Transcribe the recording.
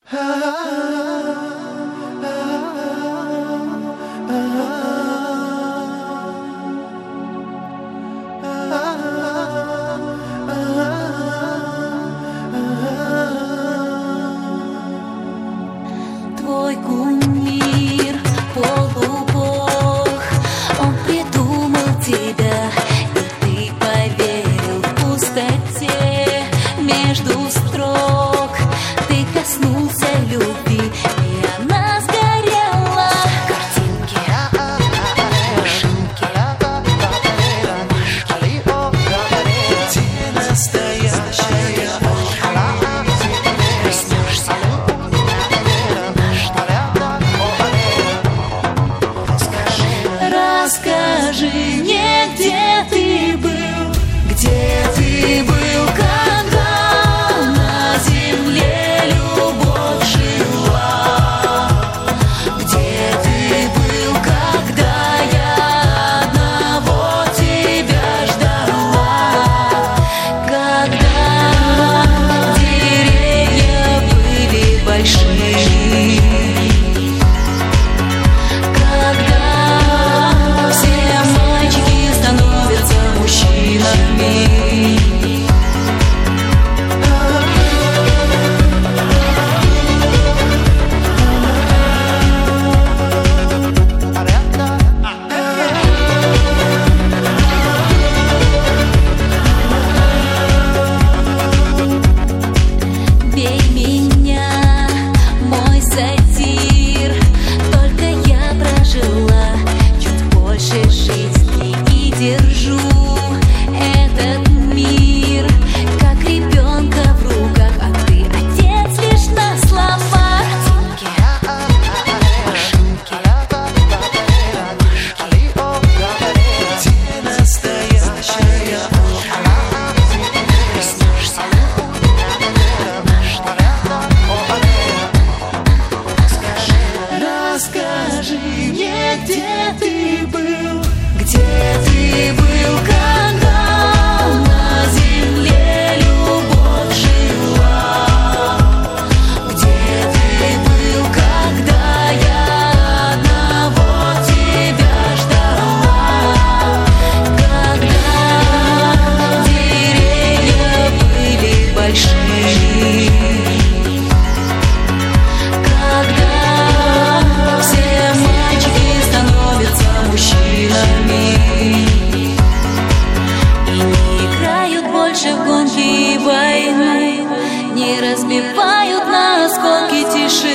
Твой кумир, полубог, он придумал тебя, и ты поверил в пустоте между строк. Ты коснулся любви, и она сгорела. Картинки, машинки, Где настоящая? проснешься. Расскажи мне, где ты был, когда на земле любовь жила? Где ты был, когда я одного тебя ждала? Когда деревья были большие, все мальчики становятся мужчинами. Бей меня, мой сатир, только я прожила чуть больше жизни и держу этот мир как ребенка в руках, а ты отец лишь на словах. Машинки, Где настоящая? проснешься. Расскажи мне, где ты был, когда на земле любовь жила? Где ты был, когда я одного тебя ждала? Когда деревья были большие, когда все мальчики становятся мужчинами и не играют больше в гонки и войны, не разбивают на осколки тишины.